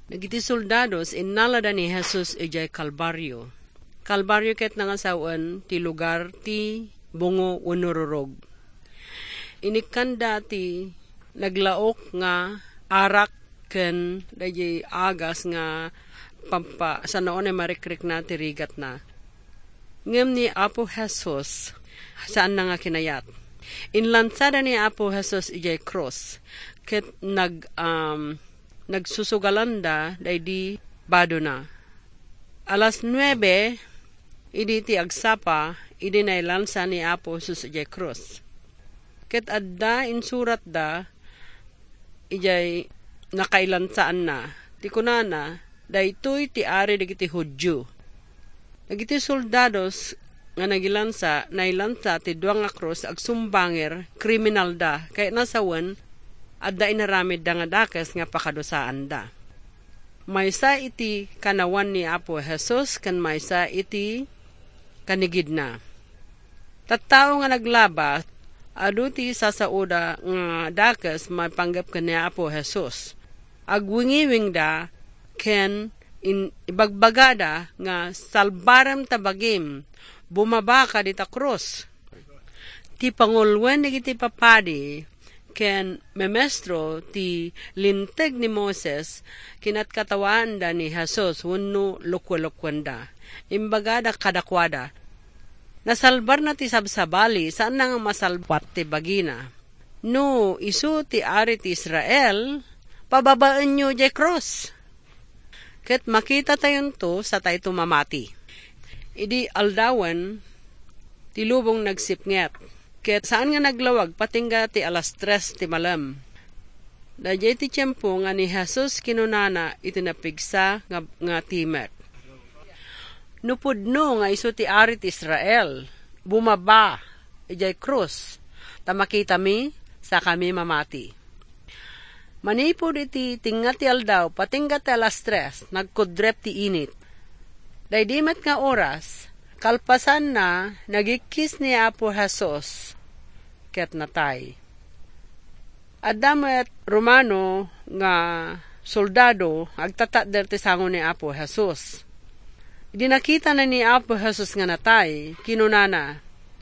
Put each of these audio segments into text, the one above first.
Nagiti soldados innalada ni Jesus ijay Kalbaryo. Kalbaryo ket nangasawan ti lugar ti bungo wenururog. Inikanda ti naglaok nga arak ken dayjay agas nga pampa sa noon ay marikrik na ti rigat na. Ngem ni Apo Jesus saan na nga kinayat. Inlansada ni Apo Jesus ijay cross ket nagsusugalanda daydi bado na. Alas 9 idi ti agsapa idi nailansa ni Apo Jesus ijay cross. Ket adda insurat da ijay nakailansaan na. Ti kunana daytoy ti ari dagiti Hudyo. Dagiti soldados nga nagilansa nailansa ti duwa nga cross agsumbanger kriminal da kay nasawen adda inaramid da nga dakes nga pakadosaan da. Maysa iti kanawan ni Apo Jesus ken maysa iti kanigid na. Tattao nga naglaba adu ti sasauda nga dakes mapanggap ken ni Apo Jesus. Agwingiwing da ken ibagbagada nga salbarem tabagim bumaba ka dita krus. Ti pangulwen iti papadi ken memestro ti linteg ni Moses kinat katawan da ni Jesus wenno lukwelkwenda. Imbagada kadakwada. Nasalbar na ti sabsabali saan na nga masalbat ti bagina. No isu ti ari ti Israel pababaan nyo jay cross. Ket makita tayon to sa tayo mamati. Idi aldawan, ti lubong nagsipnget. Ket saan nga naglawag patingga ti alas 3 ti malam. Dayjay ti tiyempo nga ni Jesus kinunana iti napigsa nga timek. Nupudno nga isu ti ari ti Israel, bumaba, ijay krus, tamakita mi sa kami mamati. Manipod iti tinga ti aldaw, patingga ti alas 3, nagkudrep ti init. Daydimet nga oras, kalpasan na, nagikis ni Apo Jesus, ket natay. Adamet Romano nga soldado, agtatadder ti sango ni Apo Jesus. Idi nakita na ni Apo Jesus nga natay, kinunana,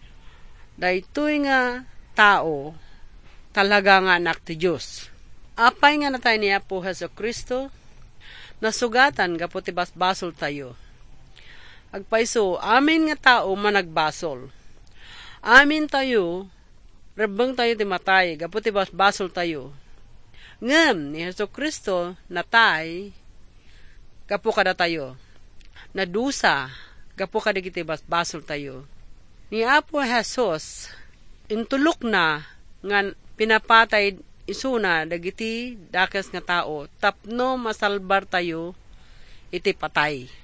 daytoy nga tao, talaga nga anak ti Diyos. Apay nga natay ni Apo Hesus Kristo, nasugatan gapu ti basbasol tayo. Agpaiso, amin nga tao managbasol. Amin tayo, rebeng tayo ti matay, gapu ti basbasol tayo. Ngem ni Hesus Kristo natay, gapu kada tayo. Nadusa, gapu kada kiti basbasol tayo. Ni Apo Jesus, intulok na nga pinapatay isuna dagiti dakes nga tao tapno masalbar tayo iti patay.